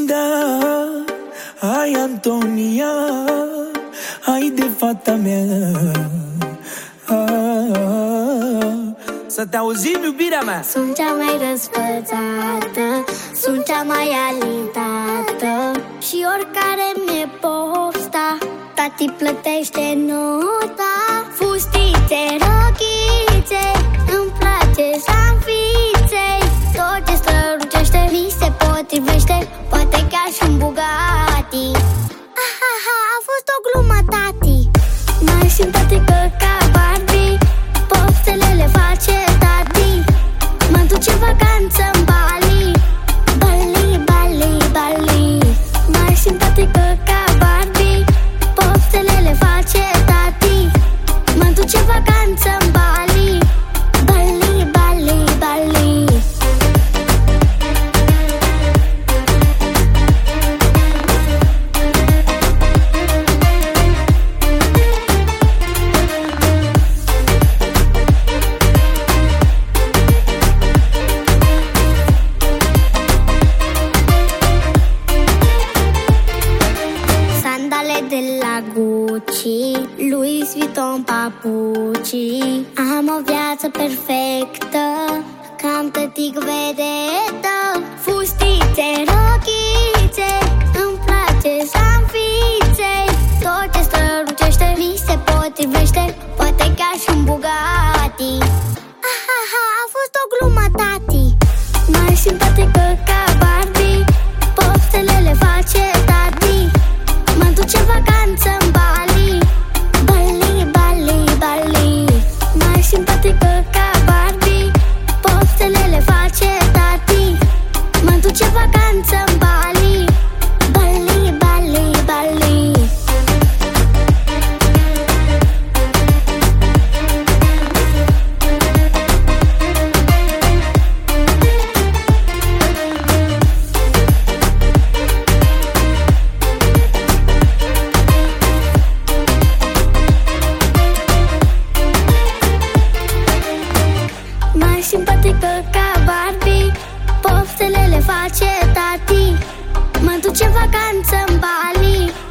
Linda, ai Antonia, ai de fata mea. Să te auzim, iubirea mea. Sunt cea mai răsfățată, sunt cea mai alitată, și oricare mi-e pofta, tati plătește nota. Fustițe, rochițe, îmi place să-mi fiței, tot ce strălucește mi se potrivește, poate chiar și un Bugatti. A fost o glumă, tati. Mai simpatică ca Barbie, poftele le face tati. Mă duce vacanță în Bali, Bali, Bali, Bali. Mai simpatică ca Barbie, poftele le face tati. Mă duce vacanță în Bali, Bali, Bali, Bali. Sandale de la Gucci, Louis Vuitton papuci. Am o viață perfectă, cam tătic vedetă. Fustițe, rochițe, îmi place să-mi fiței, tot ce strălucește mi se potrivește, poate chiar și un Bugatti. A fost o glumă, tati. Mai simpatică ca Barbie, poftele le face tati. Mă duce vacanță în Bali, Bali, Bali, Bali. Mai simpatică ca Barbie, poftele le face tati. Mă duce vacanță în Bali, Bali, Bali, Bali. Mai simpatică ca Barbie, poftele le face tati. Mă duce vacanță în Bali,